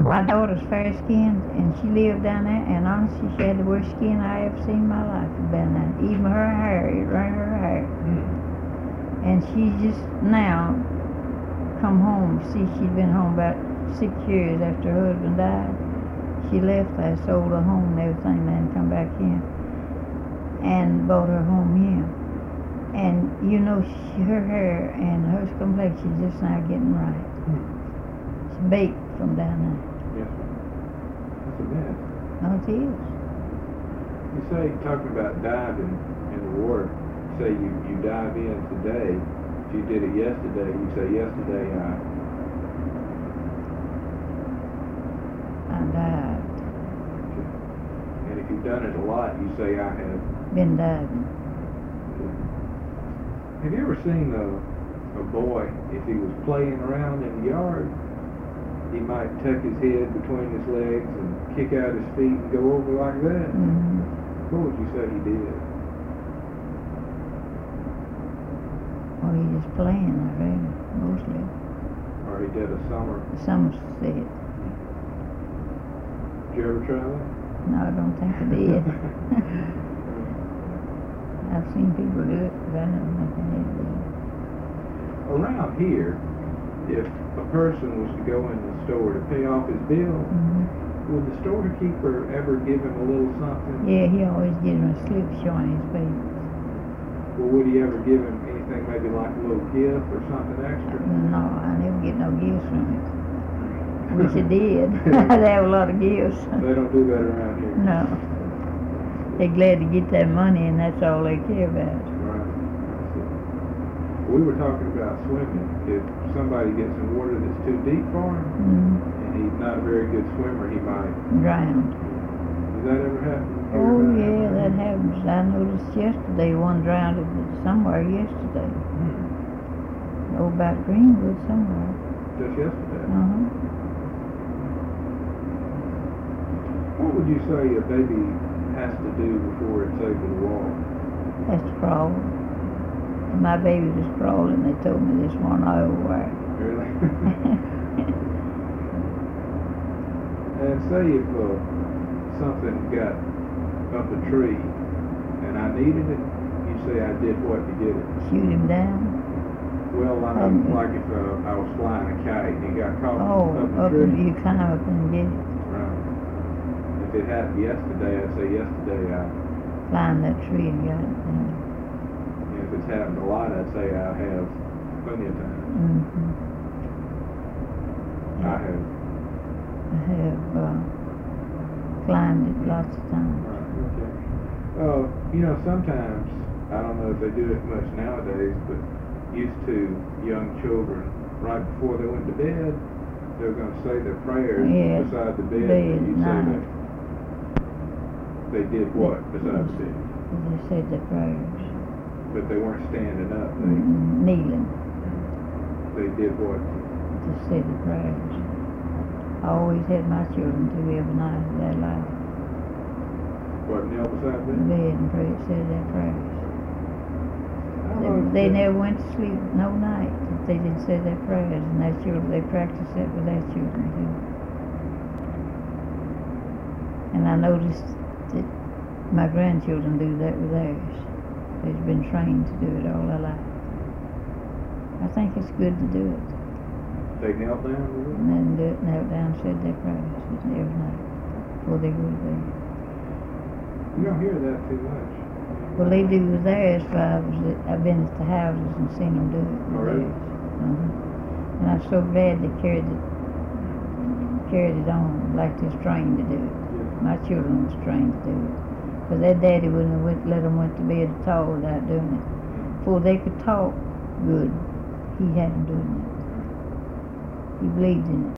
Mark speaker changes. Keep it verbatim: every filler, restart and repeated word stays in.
Speaker 1: My daughter's fair-skinned, and she lived down there, and honestly, she had the worst skin I ever seen in my life down there. Even her hair, it ran her hair.
Speaker 2: Mm.
Speaker 1: And she just now come home. See, she'd been home about six years after her husband died. She left there, sold her home and everything, then come back in and bought her home here. And you know, she, her hair and her complexion just now getting right.
Speaker 2: Mm.
Speaker 1: It's baked from down there.
Speaker 2: Yes, ma'am. That's a mess.
Speaker 1: No, it is.
Speaker 2: You say, talking about diving in the water, say you, you dive in today, if you did it yesterday, you say, yesterday I...
Speaker 1: I dived.
Speaker 2: And if you've done it a lot, you say, I have...
Speaker 1: Been diving.
Speaker 2: Have you ever seen a, a boy, if he was playing around in the yard, he might tuck his head between his legs and kick out his feet and go over like that?
Speaker 1: Mm-hmm.
Speaker 2: What would you say he did?
Speaker 1: Well, he just playing, I reckon, mostly.
Speaker 2: Or he did a summer?
Speaker 1: Some said.
Speaker 2: Did you ever try that?
Speaker 1: No, I don't think I did. I've seen people do it, but I don't think I did do it.
Speaker 2: Around here, if a person was to go in the store to pay off his bill,
Speaker 1: Mm-hmm.
Speaker 2: would the storekeeper ever give him a little something?
Speaker 1: Yeah, he always gives him a slip showing his face.
Speaker 2: Well, would he ever give him anything, maybe like a little gift or something extra?
Speaker 1: No, I never get no gifts from it. Wish I did. They have a lot of gifts.
Speaker 2: They don't do that around here.
Speaker 1: No. They're glad to get that money, and that's all they care about.
Speaker 2: Right. We were talking about swimming. If somebody gets in water that's too deep for him,
Speaker 1: Mm-hmm.
Speaker 2: and he's not a very good swimmer, he might.
Speaker 1: Drowned.
Speaker 2: Does that ever happen? You
Speaker 1: Oh,
Speaker 2: hear
Speaker 1: yeah,
Speaker 2: about
Speaker 1: that happens. I noticed yesterday one drowned somewhere yesterday.
Speaker 2: Hmm.
Speaker 1: Oh, about Greenwood somewhere.
Speaker 2: Just yesterday.
Speaker 1: Uh-huh.
Speaker 2: What would you say a baby has to do before it's able to walk?
Speaker 1: That's the problem. And my baby was crawling. They told me this morning over.
Speaker 2: Really? And say if uh, something got up a tree and I needed it, you say I did what to get it?
Speaker 1: Shoot him down.
Speaker 2: Well, I
Speaker 1: Um,
Speaker 2: like if uh, I was flying a kite and he got caught
Speaker 1: Oh,
Speaker 2: up
Speaker 1: up
Speaker 2: a
Speaker 1: and
Speaker 2: tree.
Speaker 1: you climb up and get it.
Speaker 2: Right. If it happened yesterday, I'd say yesterday I...
Speaker 1: Climb that tree and got it. Yeah.
Speaker 2: And if it's happened a lot, I'd say I have plenty of time.
Speaker 1: Mm-hmm.
Speaker 2: I have.
Speaker 1: I have uh, climbed it lots of times.
Speaker 2: Right, okay. Uh, you know, sometimes, I don't know if they do it much nowadays, but used to young children, right before they went to bed, they were going to say their prayers
Speaker 1: Yeah,
Speaker 2: beside the bed.
Speaker 1: bed,
Speaker 2: and you'd say
Speaker 1: night.
Speaker 2: they, they did what beside the bed?
Speaker 1: They said their prayers.
Speaker 2: But they weren't standing up. They,
Speaker 1: Mm-hmm. Kneeling.
Speaker 2: they did what?
Speaker 1: Just said the prayers. I always had my children do every night of their life.
Speaker 2: What, kneel beside the
Speaker 1: In
Speaker 2: bed?
Speaker 1: bed and pray, said their prayers.
Speaker 2: I
Speaker 1: They,
Speaker 2: always
Speaker 1: they
Speaker 2: said-
Speaker 1: never went to sleep no night if they didn't say their prayers, and their children, they practiced that with their children too. And I noticed that my grandchildren do that with theirs. They've been trained to do it all their life. I think it's good to do it.
Speaker 2: They knelt down with it?
Speaker 1: And then do it, knelt down, said their prayers every night before they go to bed.
Speaker 2: You don't hear that too much.
Speaker 1: Well, they do with theirs, for I was at, I've been at the houses and seen them do it with
Speaker 2: Oh, really?
Speaker 1: theirs. Uh-huh. And I'm so glad they carried it, carried it on like they're trained to do it.
Speaker 2: Yeah.
Speaker 1: My children was trained to do it. But their daddy wouldn't have went, let them went to bed at all without doing it. Before they could talk good, he had them doing it. He believed in it.